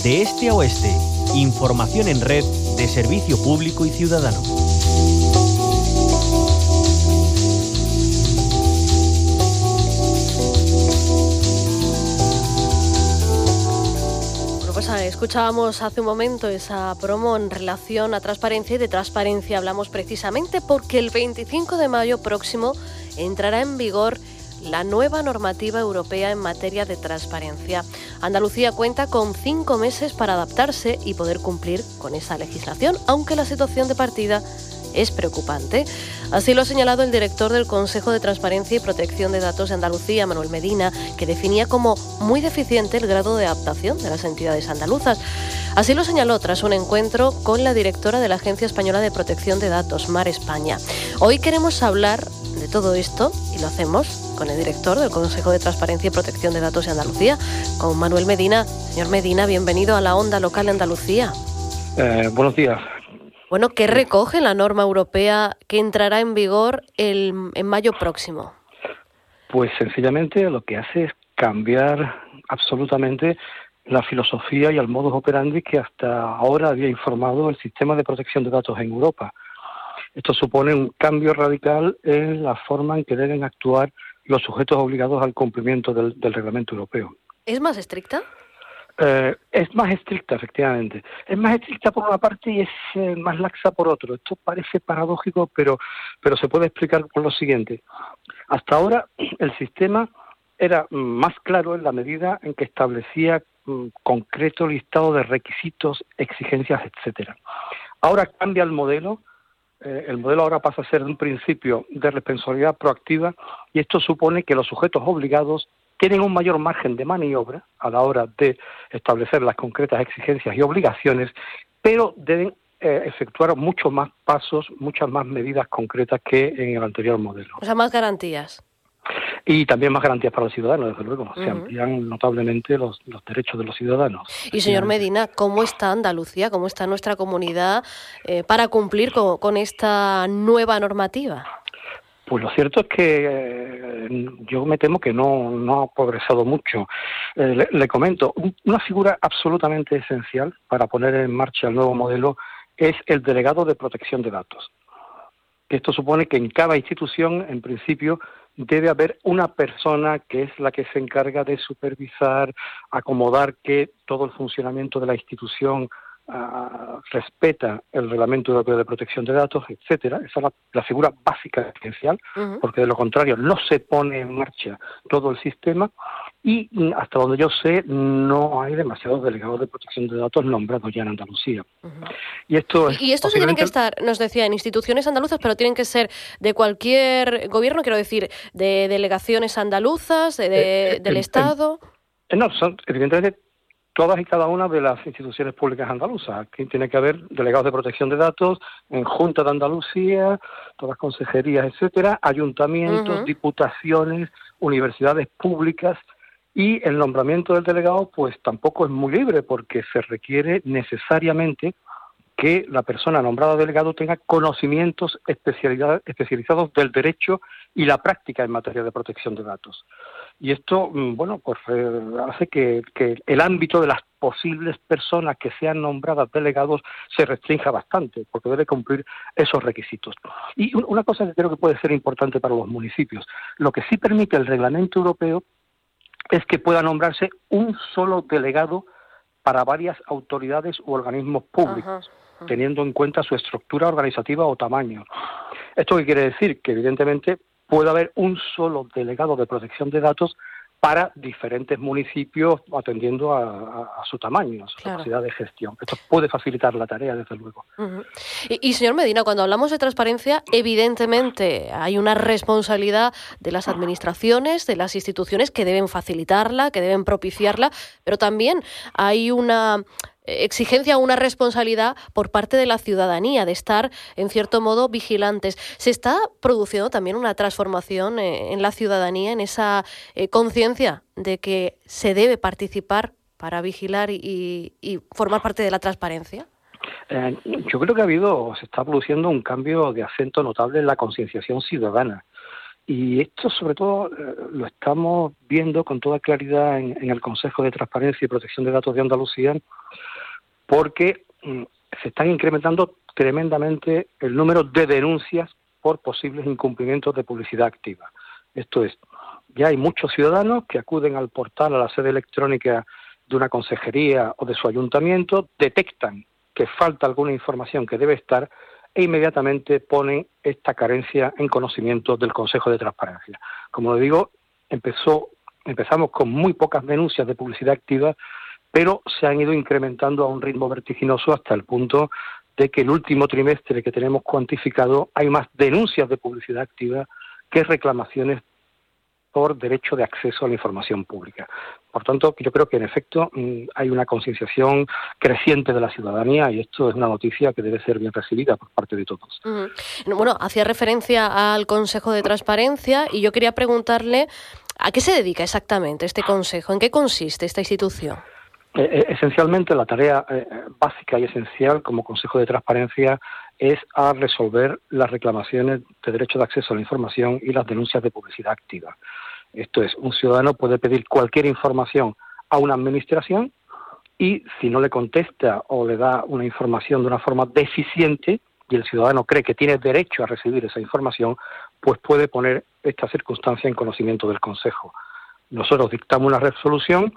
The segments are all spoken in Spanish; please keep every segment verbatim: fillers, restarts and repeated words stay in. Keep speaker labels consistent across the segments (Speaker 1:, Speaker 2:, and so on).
Speaker 1: De este a oeste, información en red de servicio público y ciudadano.
Speaker 2: Escuchábamos hace un momento esa promo en relación a transparencia, y de transparencia hablamos precisamente porque el veinticinco de mayo próximo entrará en vigor la nueva normativa europea en materia de transparencia. Andalucía cuenta con cinco meses para adaptarse y poder cumplir con esa legislación, aunque la situación de partida es preocupante. Así lo ha señalado el director del Consejo de Transparencia y Protección de Datos de Andalucía, Manuel Medina, que definía como muy deficiente el grado de adaptación de las entidades andaluzas. Así lo señaló tras un encuentro con la directora de la Agencia Española de Protección de Datos, Mar España. Hoy queremos hablar de todo esto y lo hacemos con el director del Consejo de Transparencia y Protección de Datos de Andalucía, con Manuel Medina. Señor Medina, bienvenido a la Onda Local de Andalucía.
Speaker 3: Eh, buenos días.
Speaker 2: Bueno, ¿qué recoge la norma europea que entrará en vigor el, en mayo próximo?
Speaker 3: Pues sencillamente lo que hace es cambiar absolutamente la filosofía y el modus operandi que hasta ahora había informado el sistema de protección de datos en Europa. Esto supone un cambio radical en la forma en que deben actuar los sujetos obligados al cumplimiento del, del reglamento europeo.
Speaker 2: ¿Es más estricta?
Speaker 3: Eh, es más estricta, efectivamente. Es más estricta por una parte y es eh, más laxa por otro. Esto parece paradójico, pero, pero se puede explicar por lo siguiente. Hasta ahora el sistema era más claro en la medida en que establecía mm, concreto listado de requisitos, exigencias, etcétera. Ahora cambia el modelo. Eh, el modelo ahora pasa a ser de un principio de responsabilidad proactiva y esto supone que los sujetos obligados tienen un mayor margen de maniobra a la hora de establecer las concretas exigencias y obligaciones, pero deben eh, efectuar muchos más pasos, muchas más medidas concretas que en el anterior modelo.
Speaker 2: O sea, más garantías.
Speaker 3: Y también más garantías para los ciudadanos, desde luego.
Speaker 2: Uh-huh.
Speaker 3: Se amplían notablemente los, los derechos de los ciudadanos.
Speaker 2: Y señor Medina, ¿cómo está Andalucía, cómo está nuestra comunidad eh, para cumplir con, con esta nueva normativa?
Speaker 3: Pues lo cierto es que eh, yo me temo que no, no ha progresado mucho. Eh, le, le comento, una figura absolutamente esencial para poner en marcha el nuevo modelo es el delegado de protección de datos. Esto supone que en cada institución, en principio, debe haber una persona que es la que se encarga de supervisar, acomodar que todo el funcionamiento de la institución Uh, respeta el Reglamento Europeo de Protección de Datos, etcétera. Esa es la, la figura básica esencial, uh-huh. porque de lo contrario no se pone en marcha todo el sistema y hasta donde yo sé no hay demasiados delegados de protección de datos nombrados ya en Andalucía. Uh-huh. Y esto es
Speaker 2: y estos
Speaker 3: posiblemente...
Speaker 2: tienen que estar, nos decía, en instituciones andaluzas, pero tienen que ser de cualquier gobierno, quiero decir, de delegaciones andaluzas, de, de, eh, del eh, Estado.
Speaker 3: Eh, no, son evidentemente todas y cada una de las instituciones públicas andaluzas. Aquí tiene que haber delegados de protección de datos en Junta de Andalucía, todas consejerías, etcétera, ayuntamientos, uh-huh. diputaciones, universidades públicas, y el nombramiento del delegado pues tampoco es muy libre porque se requiere necesariamente que la persona nombrada delegado tenga conocimientos especializados del derecho y la práctica en materia de protección de datos. Y esto, bueno, pues eh, hace que, que el ámbito de las posibles personas que sean nombradas delegados se restrinja bastante, porque debe cumplir esos requisitos. Y una cosa que creo que puede ser importante para los municipios, lo que sí permite el reglamento europeo es que pueda nombrarse un solo delegado para varias autoridades u organismos públicos, uh-huh. teniendo en cuenta su estructura organizativa o tamaño. ¿Esto qué quiere decir? Que evidentemente puede haber un solo delegado de protección de datos para diferentes municipios atendiendo a, a, a su tamaño, a su claro. capacidad de gestión. Esto puede facilitar la tarea, desde luego.
Speaker 2: Uh-huh. Y, y, señor Medina, cuando hablamos de transparencia, evidentemente hay una responsabilidad de las administraciones, de las instituciones que deben facilitarla, que deben propiciarla, pero también hay una exigencia, una responsabilidad por parte de la ciudadanía de estar, en cierto modo, vigilantes. ¿Se está produciendo también una transformación eh, en la ciudadanía, en esa eh, conciencia de que se debe participar para vigilar y, y formar parte de la transparencia?
Speaker 3: Eh, yo creo que ha habido, se está produciendo un cambio de acento notable en la concienciación ciudadana. Y esto, sobre todo, eh, lo estamos viendo con toda claridad en, en el Consejo de Transparencia y Protección de Datos de Andalucía, porque mm, se están incrementando tremendamente el número de denuncias por posibles incumplimientos de publicidad activa. Esto es, ya hay muchos ciudadanos que acuden al portal, a la sede electrónica de una consejería o de su ayuntamiento, detectan que falta alguna información que debe estar e inmediatamente ponen esta carencia en conocimiento del Consejo de Transparencia. Como le digo, empezó, empezamos con muy pocas denuncias de publicidad activa, pero se han ido incrementando a un ritmo vertiginoso hasta el punto de que el último trimestre que tenemos cuantificado hay más denuncias de publicidad activa que reclamaciones por derecho de acceso a la información pública. Por tanto, yo creo que en efecto hay una concienciación creciente de la ciudadanía y esto es una noticia que debe ser bien recibida por parte de todos.
Speaker 2: Uh-huh. Bueno, hacía referencia al Consejo de Transparencia y yo quería preguntarle ¿a qué se dedica exactamente este Consejo? ¿En qué consiste esta institución?
Speaker 3: Eh, esencialmente la tarea eh, básica y esencial como Consejo de Transparencia es a resolver las reclamaciones de derecho de acceso a la información y las denuncias de publicidad activa. Esto es, un ciudadano puede pedir cualquier información a una administración y si no le contesta o le da una información de una forma deficiente y el ciudadano cree que tiene derecho a recibir esa información, pues puede poner esta circunstancia en conocimiento del Consejo. Nosotros dictamos una resolución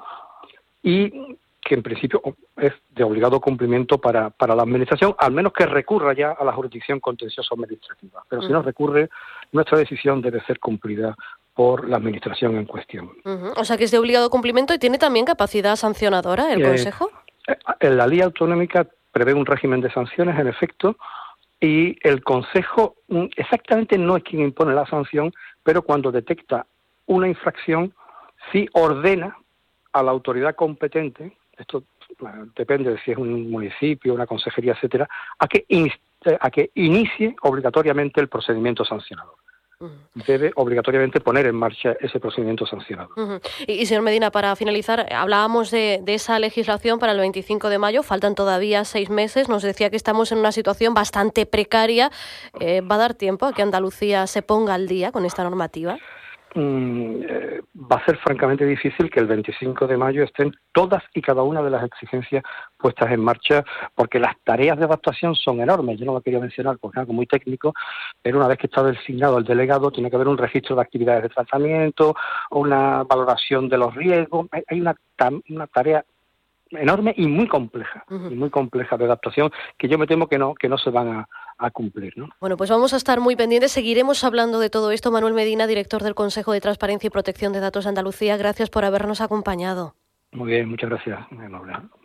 Speaker 3: y que en principio es de obligado cumplimiento para, para la Administración, al menos que recurra ya a la jurisdicción contencioso administrativa. Pero uh-huh. si no recurre, nuestra decisión debe ser cumplida por la Administración en cuestión.
Speaker 2: Uh-huh. O sea que es de obligado cumplimiento y tiene también capacidad sancionadora el eh, Consejo.
Speaker 3: En la Ley Autonómica prevé un régimen de sanciones, en efecto, y el Consejo exactamente no es quien impone la sanción, pero cuando detecta una infracción, sí ordena a la autoridad competente, esto depende de si es un municipio, una consejería, etcétera, a que, inste, a que inicie obligatoriamente el procedimiento sancionador. Uh-huh. Debe obligatoriamente poner en marcha ese procedimiento sancionador.
Speaker 2: Uh-huh. Y, y, señor Medina, para finalizar, hablábamos de, de esa legislación para el veinticinco de mayo, faltan todavía seis meses, nos decía que estamos en una situación bastante precaria. Eh, ¿Va a dar tiempo a que Andalucía se ponga al día con esta normativa?
Speaker 3: Mm, eh, va a ser francamente difícil que el veinticinco de mayo estén todas y cada una de las exigencias puestas en marcha, porque las tareas de adaptación son enormes. Yo no lo quería mencionar porque es algo muy técnico, pero una vez que está designado el delegado tiene que haber un registro de actividades de tratamiento, una valoración de los riesgos. Hay, hay una, una tarea enorme y muy compleja, uh-huh. y muy compleja de adaptación, que yo me temo que no, que no se van a, a cumplir, ¿no?
Speaker 2: Bueno, pues vamos a estar muy pendientes, seguiremos hablando de todo esto. Manuel Medina, director del Consejo de Transparencia y Protección de Datos de Andalucía, gracias por habernos acompañado.
Speaker 3: Muy bien, muchas gracias, muy amable.